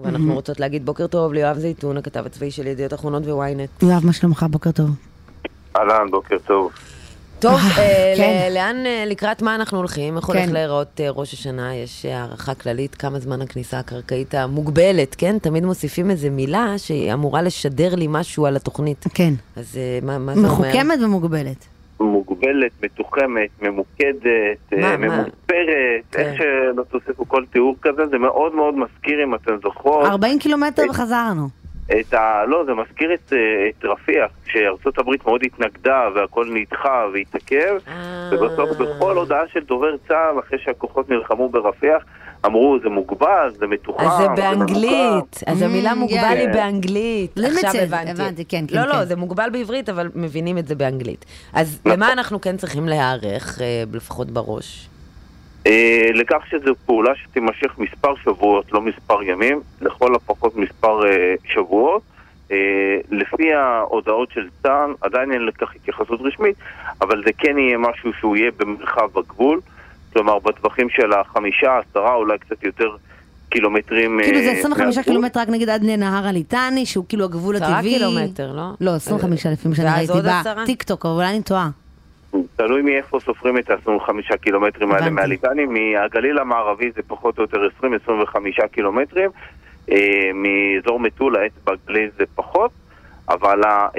ואנחנו רוצות להגיד בוקר טוב ליואב זיתון, הכתב הצבאי של ידיעות אחרונות וויינט. יואב, מה שלומך? בוקר טוב. אהלן, בוקר טוב. טוב, לאן, לקראת מה אנחנו הולכים? איך הולך להיראות ראש השנה? יש הערכה כללית, כמה זמן הכניסה הקרקעית המוגבלת, כן? תמיד מוסיפים איזו מילה שהיא אמורה לשדר לי משהו על התוכנית. כן. אז מה זה אומר? מחוכמת ומוגבלת. מוגבלת, מתוחמת, ממוקדת, ממוספרת, איך שלא תוסיפו כל תיאור כזה, זה מאוד מאוד מזכיר, אם אתם זוכרות. 40 קילומטר וחזרנו. לא, זה מזכיר את רפיח, שארצות הברית מאוד התנגדה והכל נדחה והתעכב, ובסוף בכל הודעה של דובר צה"ל, אחרי שהכוחות נלחמו ברפיח, אמרו, זה מוגבל, זה מתוחם. אז זה באנגלית, אז המילה מוגבל היא באנגלית. עכשיו הבנתי. כן. לא, זה מוגבל בעברית, אבל מבינים את זה באנגלית. אז למה אנחנו כן צריכים להיערך, לפחות בראש? לכך שזו פעולה שתימשך מספר שבועות, לא מספר ימים, לכל הפחות מספר שבועות. לפי ההודעות של צה"ל, עדיין אין לכך התייחסות רשמית, אבל זה כן יהיה משהו שהוא יהיה במרחב הגבול, כלומר בטווחים של 5, 10, אולי קצת יותר קילומטרים. כאילו זה 25 קילומטר רק נגיד עד לנהר הליטני, שהוא כאילו הגבול הטבעי. 10 קילומטר, לא? לא, 25 לפעמים שאני ראיתי בטיקטוק, אבל אני טועה. תלוי מאיפה סופרים את 25 קילומטרים האלה מהליטני. מהגליל המערבי זה פחות או יותר 20-25 קילומטרים, מאזור מטולה, אצבע גליל זה פחות, אבל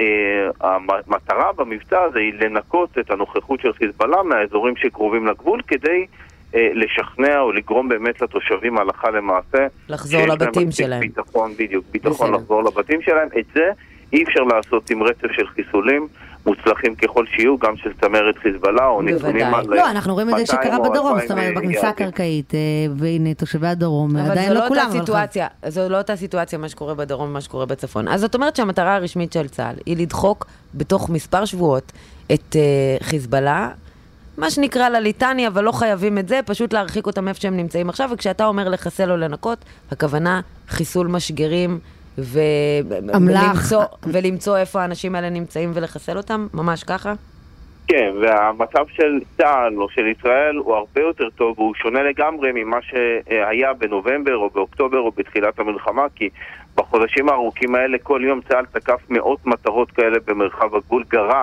המטרה במבצע הזה היא לנקות את הנוכחות של חיזבאללה מהאזורים שקרובים לגבול, כדי לשכנע או לגרום באמת לתושבים הלכה למעשה לחזור לבתים שלהם. ביטחון לחזור לבתים שלהם. את זה אי אפשר לעשות עם רצף של חיסולים מוצלחים ככל שיהיו, גם של צמרת חיזבאללה או נתונים על... לא, אנחנו רואים את זה שקרה בדרום, זאת אומרת, בכניסה הקרקעית, והנה תושבי הדרום, עדיין לא כולם. זו לא אותה סיטואציה, מה שקורה בדרום ומה שקורה בצפון. אז זאת אומרת שהמטרה הרשמית של צה"ל היא לדחוק בתוך מספר שבועות את חיזבאללה, מה שנקרא לליטני, אבל לא חייבים את זה, פשוט להרחיק אותם איפה שהם נמצאים עכשיו, וכשאתה אומר לחסל או לנקות, הכוונה חיסול משגרים, ולמצוא איפה האנשים האלה נמצאים ולחסל אותם, ממש ככה? כן, והמצב של צה"ל או של ישראל הוא הרבה יותר טוב, והוא שונה לגמרי ממה שהיה בנובמבר או באוקטובר או בתחילת המלחמה, כי בחודשים הארוכים האלה כל יום צה"ל תקף מאות מטרות כאלה במרחב הגבול,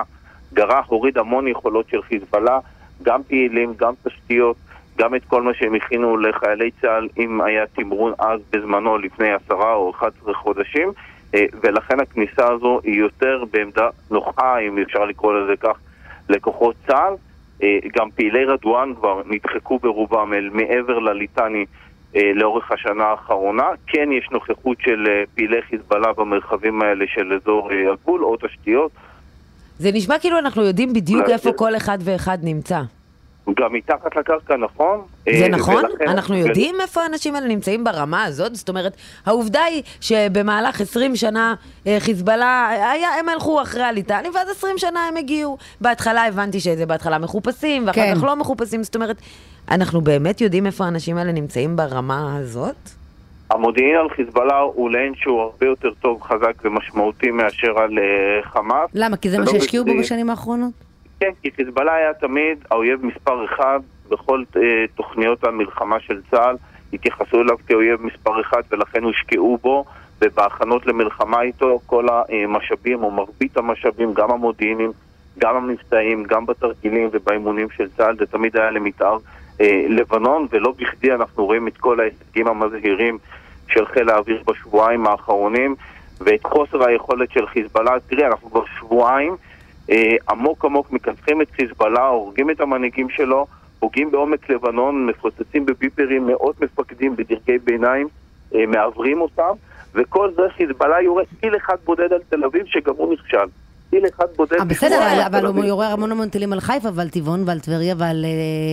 הוריד המון יכולות של חיזבאללה, גם פעילים, גם תשתיות, גם את כל מה שהם הכינו לחיילי צה"ל, אם היה תמרון אז בזמנו לפני 10 או 11 חודשים, ולכן הכניסה הזו היא יותר בעמדה נוחה, אם אפשר לקרוא לזה כך, לכוחות צה"ל. גם פעילי רדואן כבר נדחקו ברובם אל מעבר לליטני לאורך השנה האחרונה. כן יש נוכחות של פעילי חיזבאללה במרחבים האלה של אזור הגבול או תשתיות. זה נשמע כאילו אנחנו יודעים בדיוק איפה כל אחד ואחד נמצא. גם מתחת לקרקע, נכון? זה נכון? אנחנו יודעים איפה האנשים האלה נמצאים ברמה הזאת? זאת אומרת, העובדה היא שבמהלך 20 שנה חיזבאללה, הם הלכו אחרי הליטני, ואז 20 שנה הם הגיעו. בהתחלה הבנתי שזה בהתחלה מחופשים, ואחר כך לא מחופשים. זאת אומרת, אנחנו באמת יודעים איפה האנשים האלה נמצאים ברמה הזאת? המודיעין על חיזבאללה הוא לאין שהוא הרבה יותר טוב, חזק ומשמעותי מאשר על חמאס. למה? כי זה מה שהשקיעו בו בשנים האחרונות? כן, כי חיזבאללה היה תמיד האויב מספר 1 בכל תוכניות המלחמה של צה"ל, התייחסו אליו כאויב מספר 1 ולכן הושקעו בו, ובהכנות למלחמה איתו כל המשאבים או מרבית המשאבים, גם המודיעינים, גם המבצעים, גם בתרגילים ובאימונים של צה"ל, זה תמיד היה למתאר לבנון, ולא בכדי אנחנו רואים את כל ההישגים המזהירים של חיל האוויר בשבועיים האחרונים, ואת חוסר היכולת של חיזבאללה. תראי, אנחנו כבר שבועיים עמוק מקצחים את חיזבאללה, הורגים את המנהיגים שלו, פוגעים בעומק לבנון, מפוצצים בביפרים, מאות מפקדים בדרגי ביניים, מעברים אותם, וכל זה חיזבאללה יורה טיל אחד בודד על תל אביב שגם הוא נכשל. טיל אחד בודד. בסדר, אבל הוא יורה המון טילים על חיפה ועל טבעון ועל טבריה ועל...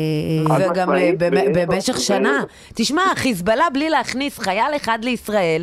וגם במשך שנה. תשמע, חיזבאללה בלי להכניס חייל אחד לישראל,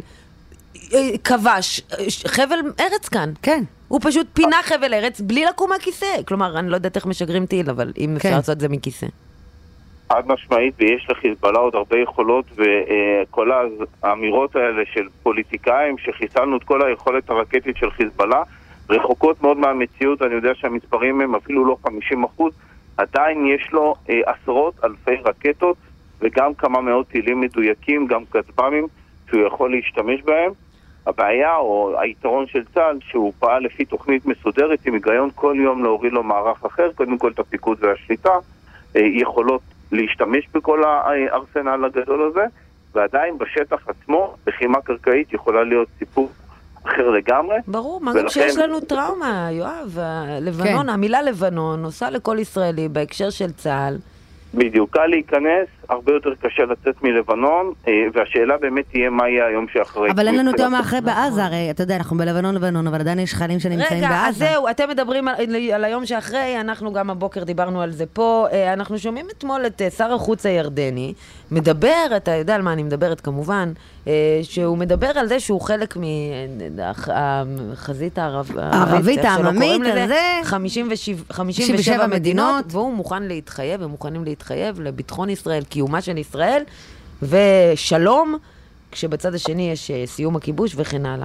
כבש חבל ארץ כאן. כן. הוא פשוט פינה חבל ארץ בלי לקום מהכיסא. כלומר, אני לא יודעת איך משגרים טיל, אבל אם אפשר לעשות את זה מכיסא. עד משמעית, ויש לחיזבאללה עוד הרבה יכולות, וכל האמירות האלה של פוליטיקאים שחיסלנו את כל היכולת הרקטית של חיזבאללה, רחוקות מאוד מהמציאות. אני יודע שהמספרים הם אפילו לא 50%, עדיין יש לו עשרות אלפי רקטות, וגם כמה מאות טילים מדויקים, גם כטב"מים, שהוא יכול להשתמש בהם. הבעיה או היתרון של צה"ל שהוא פעל לפי תוכנית מסודרת עם היגיון כל יום להוריד לו מערך אחר, קודם כל את הפיקוד והשליטה, יכולות להשתמש בכל הארסנל הגדול הזה, ועדיין בשטח עצמו, לחימה קרקעית יכולה להיות סיפור אחר לגמרי. ברור, מה גם שיש לנו טראומה, יואב, לבנון, המילה לבנון עושה לכל ישראלי בהקשר של צה"ל. בדיוק, קל להיכנס, הרבה יותר קשה לצאת מלבנון, והשאלה באמת תהיה מה יהיה היום שאחרי. אבל אין לנו את יום האחרי בעזה, הרי אתה יודע, אנחנו בלבנון, אבל עדיין יש חיילים שנמצאים בעזה. רגע, אז זהו, אתם מדברים על היום שאחרי, אנחנו גם הבוקר דיברנו על זה פה, אנחנו שומעים אתמול את שר החוץ הירדני, מדבר, אתה יודע על מה אני מדברת כמובן, שהוא מדבר על זה שהוא חלק מהחזית הערבית העממית, הזה 57 מדינות, והוא מוכן להתחייב, הם מוכנים להתחייב לביטחון ישראל, קיומה של ישראל, ושלום, כשבצד השני יש סיום הכיבוש וכן הלאה.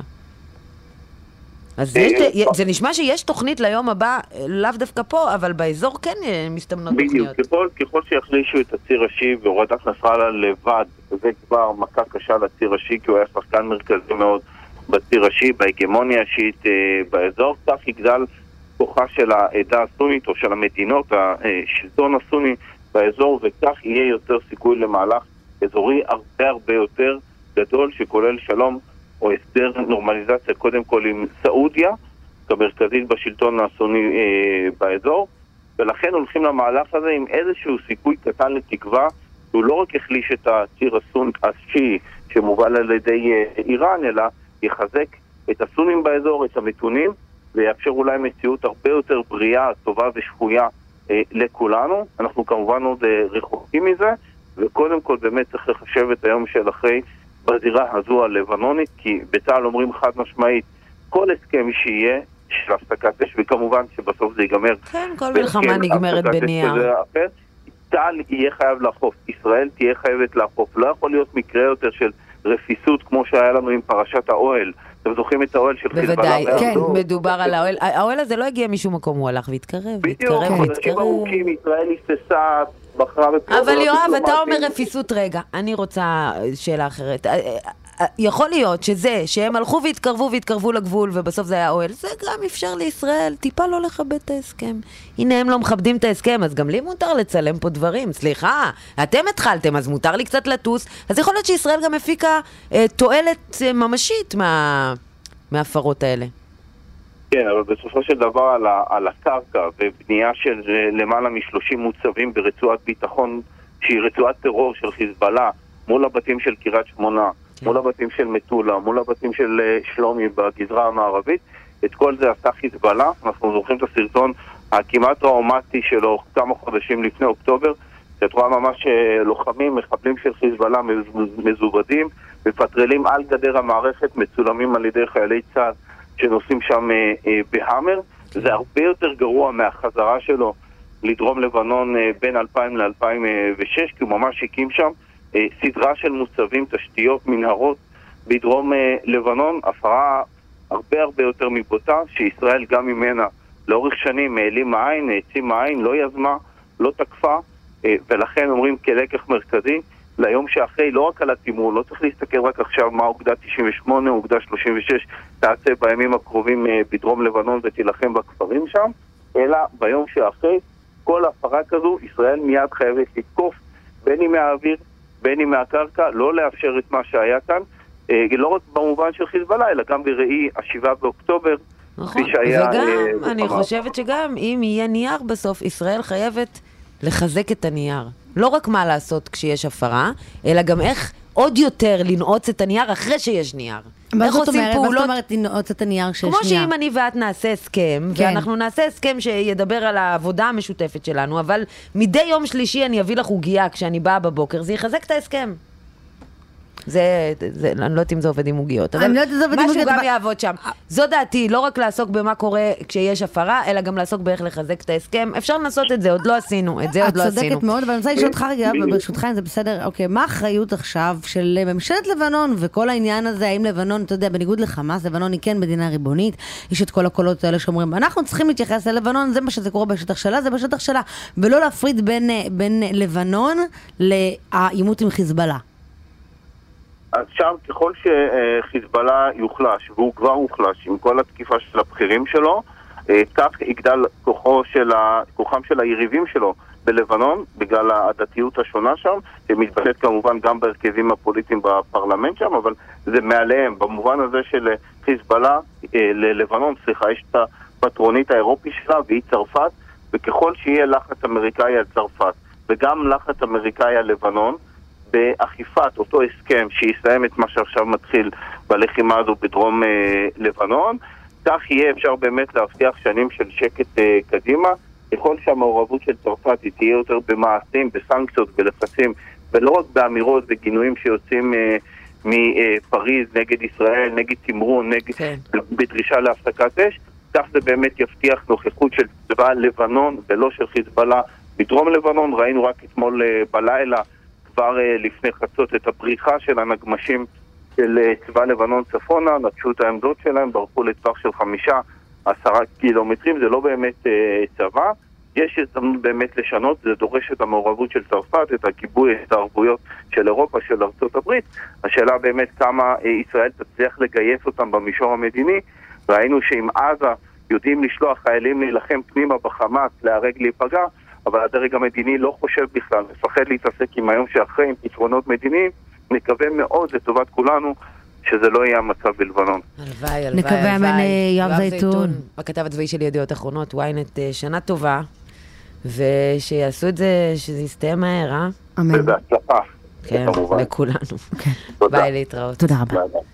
אז זה נשמע שיש תוכנית ליום הבא, לאו דווקא פה, אבל באזור כן מסתמנות תוכניות. בדיוק, ככל שיחלישו את הציר השיעי והורדת נסראללה לבד, זה כבר מכה קשה לציר השיעי, כי הוא היה שחקן מרכזי מאוד בציר השיעי, בהגמוניה השיעית באזור, כך יגדל כוחה של העדה הסונית או של המדינות, השלטון הסוני באזור, וכך יהיה יותר סיכוי למהלך אזורי הרבה יותר גדול, שכולל שלום או הסדר נורמליזציה קודם כל עם סעודיה, כמרכזית בשלטון הסוני באזור, ולכן הולכים למהלך הזה עם איזשהו סיכוי קטן לתקווה, שהוא לא רק החליש את הציר השיעי שמובל על ידי איראן, אלא יחזק את הסונים באזור, את המתונים, ויאפשר אולי מציאות הרבה יותר בריאה, טובה ושפויה לכולנו. אנחנו כמובן עוד רחוקים מזה, וקודם כל באמת צריך לחשב את היום של אחרי בזירה הזו הלבנונית, כי בצה"ל אומרים חד משמעית, כל הסכם שיהיה של הפסקת אש, וכמובן שבסוף זה ייגמר. כן, כל מלחמה נגמרת בנייר. צה"ל יהיה חייב לאכוף, ישראל תהיה חייבת לאכוף. לא יכול להיות מקרה יותר של רפיסות כמו שהיה לנו עם פרשת האוהל. אתם זוכרים את האוהל של חיזבאללה? בוודאי, כן, מדובר על האוהל. האוהל הזה לא הגיע משום מקום, הוא הלך והתקרב. בדיוק, חודשים ארוכים, ישראל הסתסה, בחרה בפעולות. אבל יואב, אתה אומר רפיסות, רגע, אני רוצה שאלה אחרת. יכול להיות שזה, שהם הלכו והתקרבו לגבול, ובסוף זה היה אוהל, זה גם אפשר לישראל, טיפה לא לכבד את ההסכם. הנה, הם לא מכבדים את ההסכם, אז גם לי מותר לצלם פה דברים. סליחה, אתם התחלתם, אז מותר לי קצת לטוס. אז יכול להיות שישראל גם הפיקה תועלת ממשית מההפרות האלה. כן, אבל בסופו של דבר על הקרקע ובנייה של למעלה מ-30 מוצבים ברצועת ביטחון, שהיא רצועת טרור של חיזבאללה, מול הבתים של קריית שמונה, מול הבתים של מטולה, מול הבתים של שלומי בגזרה המערבית, את כל זה עשה חיזבאללה. אנחנו זוכרים את הסרטון הכמעט טראומטי שלו כמה חודשים לפני אוקטובר, שאת רואה ממש לוחמים, מחבלים של חיזבאללה מזובדים, מפטרלים על גדר המערכת, מצולמים על ידי חיילי צה"ל שנוסעים שם בהמר. זה הרבה יותר גרוע מהחזרה שלו לדרום לבנון בין 2000 ל-2006, כי הוא ממש הקים שם סדרה של מוצבים, תשתיות, מנהרות בדרום לבנון, הפרה הרבה יותר מבוטה, שישראל גם ממנה לאורך שנים העלימה עין, העצימה עין, לא יזמה, לא תקפה, ולכן אומרים כלקח מרכזי, ליום שאחרי, לא רק על התימור, לא צריך להסתכל רק עכשיו מה אוגדה 98 או אוגדה 36 תעשה בימים הקרובים בדרום לבנון ותילחם בכפרים שם, אלא ביום שאחרי, כל הפרה כזו, ישראל מיד חייבת לתקוף, בין אם מהאוויר, בין אם מהקרקע, לא לאפשר את מה שהיה כאן, לא רק במובן של חיזבאללה, אלא גם בראי ה7 באוקטובר, נכון, וגם, אני חושבת שגם אם יהיה נייר בסוף, ישראל חייבת לחזק את הנייר. לא רק מה לעשות כשיש הפרה, אלא גם איך עוד יותר לנעוץ את הנייר אחרי שיש נייר. איך עושים פעולות? מה זאת אומרת לנעוץ את הנייר כשיש נייר? כמו שאם אני ואת נעשה הסכם, ואנחנו נעשה הסכם שידבר על העבודה המשותפת שלנו, אבל מדי יום שלישי אני אביא לך עוגיה כשאני באה בבוקר, זה יחזק את ההסכם. אני לא יודעת אם זה עובד עם עוגיות, אבל משהו גם יעבוד שם. זו דעתי, לא רק לעסוק במה קורה כשיש הפרה, אלא גם לעסוק באיך לחזק את ההסכם. אפשר לנסות את זה, עוד לא עשינו. את זה עוד לא עשינו. את צודקת מאוד, אבל אני רוצה לשאול אותך רגע, ברשותך, אם זה בסדר, אוקיי, מה האחריות עכשיו של ממשלת לבנון וכל העניין הזה, האם לבנון, אתה יודע, בניגוד לחמאס, לבנון היא כן מדינה ריבונית, יש את כל הקולות האלה שאומרים, אנחנו צריכים להתייחס ללבנון, זה מה שזה קורה בשטח שלה, זה בשטח שלה, ולא להפריד בין לבנון לעימות עם חיזבאללה. אז שם ככל שחיזבאללה יוחלש, והוא כבר הוחלש עם כל התקיפה של הבכירים שלו, כך יגדל כוחם של היריבים שלו בלבנון, בגלל הדתיות השונה שם, שמתבטאת כמובן גם בהרכבים הפוליטיים בפרלמנט שם, אבל זה מעליהם. במובן הזה של חיזבאללה ללבנון, יש את הפטרונית האירופי שלה, והיא צרפת, וככל שיהיה לחץ אמריקאי על צרפת, וגם לחץ אמריקאי על לבנון, באכיפת אותו הסכם שיסיים את מה שעכשיו מתחיל בלחימה הזו בדרום לבנון, כך יהיה אפשר באמת להבטיח שנים של שקט קדימה. ככל שהמעורבות של צרפת היא תהיה יותר במעשים, בסנקציות, בלחצים, ולא רק באמירות וגינויים שיוצאים מפריז נגד ישראל, נגד תמרון, בדרישה להפסקת אש, כך זה באמת יבטיח נוכחות של צבא לבנון ולא של חיזבאללה בדרום לבנון. ראינו רק אתמול בלילה, כבר לפני חצות, את הבריחה של הנגמשים של צבא לבנון צפונה, נטשו את העמדות שלהם, ברחו לטווח של 5-10 קילומטרים, זה לא באמת צבא. יש הזדמנות באמת לשנות, זה דורש את המעורבות של צרפת, את הגיבוי, את הערבויות של אירופה, של ארצות הברית. השאלה באמת כמה ישראל תצליח לגייס אותם במישור המדיני. ראינו שעם עזה יודעים לשלוח חיילים להילחם פנימה בחמאס, להרג, להיפגע, אבל הדרג המדיני לא חושב בכלל, מפחד להתעסק עם היום שאחרי, עם פתרונות מדיניים. נקווה מאוד לטובת כולנו שזה לא יהיה המצב בלבנון. הלוואי, הלוואי, נקווה אמן. יואב זיתון, הכתב הצבאי של ידיעות אחרונות, ynet, שנה טובה, ושיעשו את זה, שזה יסתיים מהר, אמן. ובהצלחה. כן, לכולנו. תודה. ביי, להתראות. תודה רבה.